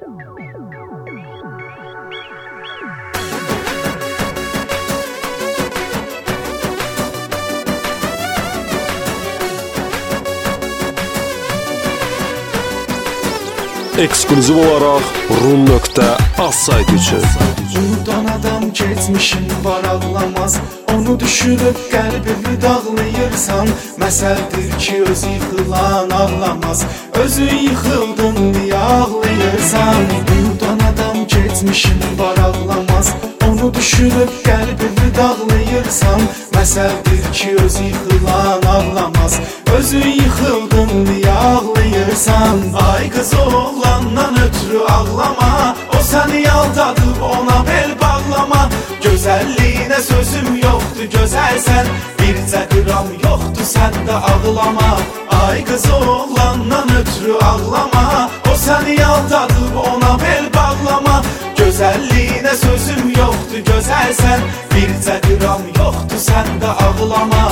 Eksklüziv olaraq rum.az saytı üçün. Unudan adam keçmişin var ağlamaz. Onu düşünüp qəlbimi dağlayırsan. Məsəldir ki öz yıxılan ağlamaz. Özün yıxıldın niyə ağlayırsan? Unudan adam keçmişin var ağlamaz. Onu düşünüp qəlbimi dağlayırsan. Məsəldir ki öz yıxılan ağlamaz. Özün yıxıldın niyə ağlayırsan? Ay qız oğlandan ötürü ağlama. O səni aldadıb ona bel bağlama. Gözəlliyinə sözüm yoxdur gözəlsən. Bircə qram yoxdur səndə ağlama. Ay qız oğlandan ötürü ağlama. O səni aldadıb ona bel bağlama. Gözəlliyinə sözüm yoxdur gözəlsən. Bircə qram yoxdur səndə ağlama.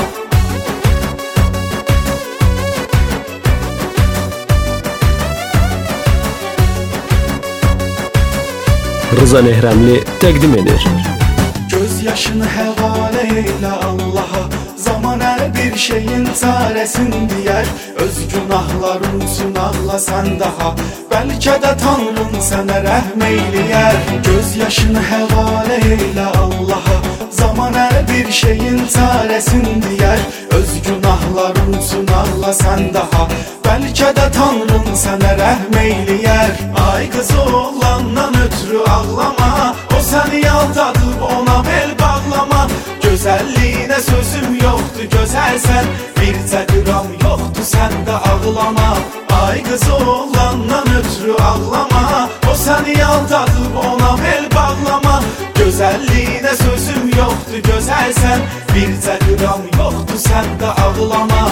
Rıza Nehrəmli təqdim edir. Göz yaşını həvalə eylə Allaha. Zaman hər bir şeyin çarəsini deyər. Öz günahların üçün ağlasan daha. Bəlkə də Tanrın sənə rəhm eyləyər. Göz yaşını həvalə eylə Allaha. Zaman hər bir şeyin çarəsini deyər. Öz günahların üçün ağlasan daha. Bəlkə də Tanrın sənə rəhm eyləyər. Ay qız oğlandan ötürü ağlama. O səni aldadıb ona bel bağlama. Gözəlliyinə sözüm yoxdur gözəlsən. Bircə qram yoxdur səndə ağlama. Ay qız oğlandan ötürü ağlama. O səni aldadıb ona bel bağlama. Gözəlliyinə sözüm yoxdur gözəlsən. Bircə qram yoxdur səndə ağlama.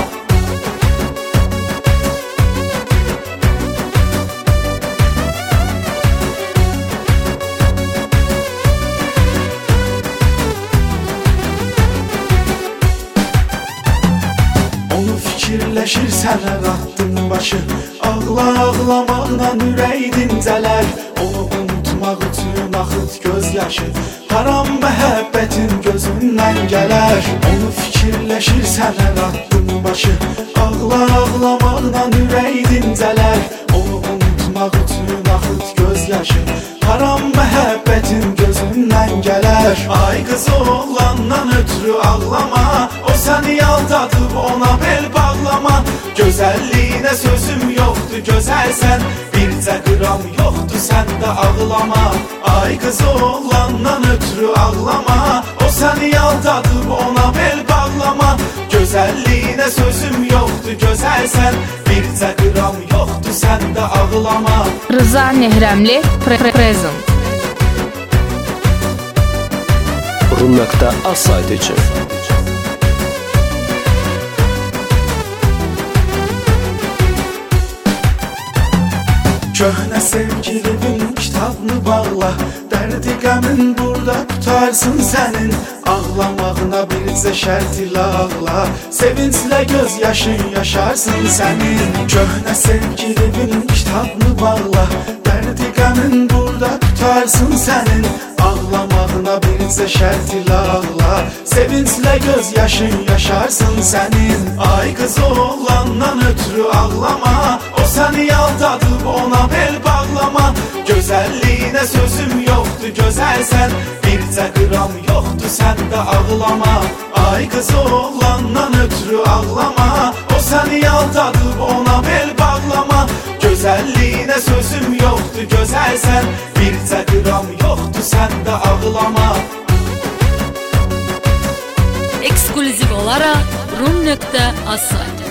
Fikirləşirsən hər attın başı. Ağla ağlamaqla ürək dincələr. Onu unutmaq üçün axıt göz yaşı. Haram məhəbbətin gözündən gələr. Onu fikirləşirsən hər attın başı. Ağla ağlamaqla ürək dincələr. Onu unutmaq üçün axıt göz yaşı. Haram məhəbbətin gözündən gələr. Ay qız oğlandan ötürü ağlama. O səni aldadıb ona bel bağlama. Gözəlliyinə sözüm yoxdur gözəlsən. Bircə qram yoxdur səndə ağlama. Ay qız oğlandan ötürü ağlama. O səni aldadıb ona bel bağlama. Gözəlliyinə sözüm yoxdur gözəlsən. Bircə qram yoxdur səndə ağlama. Rıza Nehrəmli Present. Rum.az saytı üçün. Köhnə sevgilimin kitabını bağla. Dərdi qəmin burada qutarsın sənin. Ağlamağına bircə şərt ilə ağla. Sevinclə göz yaşın yaşarsın sənin. Köhnə sevgilimin kitabını bağla. Dərdi qəmin burada qutarsın sənin. Ağlamağına bircə şərt ilə ağla. Sevinclə göz yaşın yaşarsın sənin. Ay qız oğlandan ötürü ağlama. O səni aldadıb ona bel bağlama. Gözəlliyinə sözüm yoxdur gözəlsən. Bircə qram yoxdur səndə ağlama. Ay qız oğlandan ötürü ağlama. O səni aldadıb ona bel bağlama. Gözəlliyinə sözüm yoxdur gözəlsən. Bircə qram yoxdur səndə ağlama. Eksklüziv olaraq rum.az saytı.